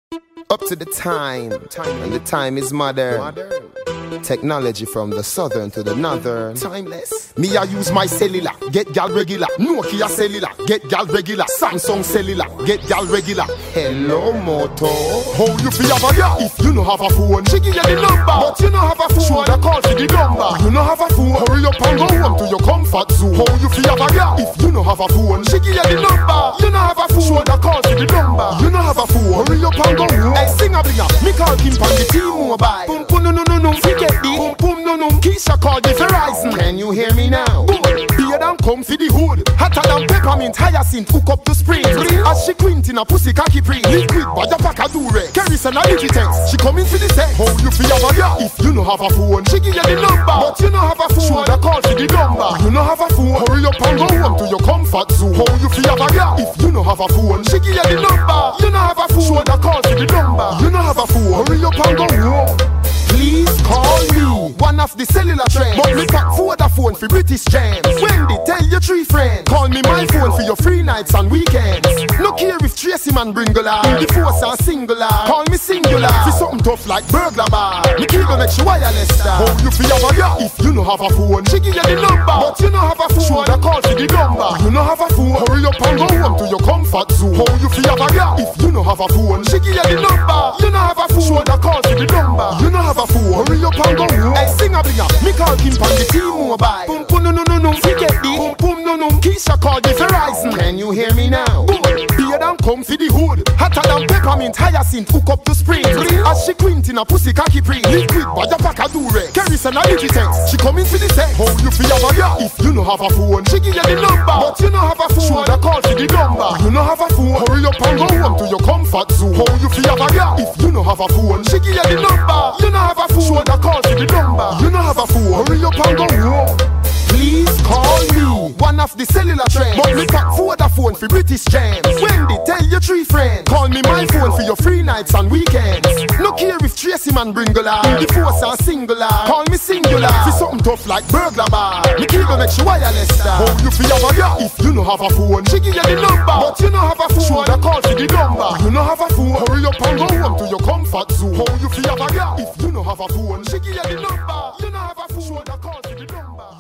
Up to the time, and the time is modern. Technology from the southern to the northern. Timeless. Me I use my cellular, get gal regular. Nokia cellular, get gal regular. Samsung cellular, get gal regular. Hello Moto. How you feel have a gal? If you no have a phone, she give you the number. But you no have a phone, shoulda call for the number. You no have a phone, hurry up and go home to your comfort zone. How you feel have a gal? If you no have a phone, she give you the number. You no have a phone, shoulda call for the number. You no have a phone, hurry up and go home. Hey, sing a blinger, me call Kim on the T-Mobile. Boom boom no no no no, forget the boom boom no no. Keisha called the Verizon. Can you hear me now? Boom, beer than come for the hood. Hotter than peppermint, hyacinth, hook up to spring. As she quint in a pussy cocky pre. Liquid, but your pack a dure. Kerrison a Digitex, she coming for the sex. How you feel have a gal? If you no have a phone, she give you the number. But you no have a phone, shoulda call for the number. You no have a phone, hurry up and go home to your comfort zone. How you feel have a gal? If you no have a phone, she give you the number. You no have a phone, shoulda call for the number. You no have a phone, hurry up and go home. Please call me, one of the cellular trends. But me pack Vodafone for British jams. Wendy, tell your 3 friends. Call me my phone for your free nights and weekends. No care if Tracy man bring along. The force are singular. Call me singular. For something tough like burglar bar. Me keep gonna make you wireless star. How you feel have a gal? If you no have a phone, she give you the number. But you no have a phone, shoulda call for the number. You no have a phone, hurry up and go home to your comfort zone. How you feel have a gal? If you no have a phone, she give you the number. You no have a phone, shoulda call for the number. You no have a phone, hurry up and go home. Hey, sing a blinger, me call Kim on the T-Mobile. Boom boom no no no no, forget the boom boom no no. Keisha called the Verizon. Can you hear me now? Boom, beer than come for the hood. Hotter than peppermint, hyacinth, hook up to spring. As she quint in a pussy cocky pre. Liquid, but your pack a dure. Kerrison a Digitex, she coming for the sex. How you feel have a gal? If you no have a phone, she give you the number. But you no have a phone, shoulda call for the number. You no have a phone, hurry up and go home to your comfort zone. How you feel have a gal? If you no have a phone, she give you the number. You no have a phone, shoulda call for the number. You no have a phone, hurry up and go home. Please call me, one of the cellular trends. But me pack Vodafone for British jams. Wendy, tell your 3 friends. Call me my phone for your free nights and weekends. No care if Tracy man bring along. The force are singular. Call me singular. For something tough like burglar bar. Me keep gonna make you wireless star. How you feel have a gal? If you no have a phone, she give you the number. But you no have a phone, shoulda call for the number. You no have a phone, hurry up and go home to your comfort zone. How you feel have a gal? If you no have a phone, she give you the number. You no have a phone, shoulda call for the number.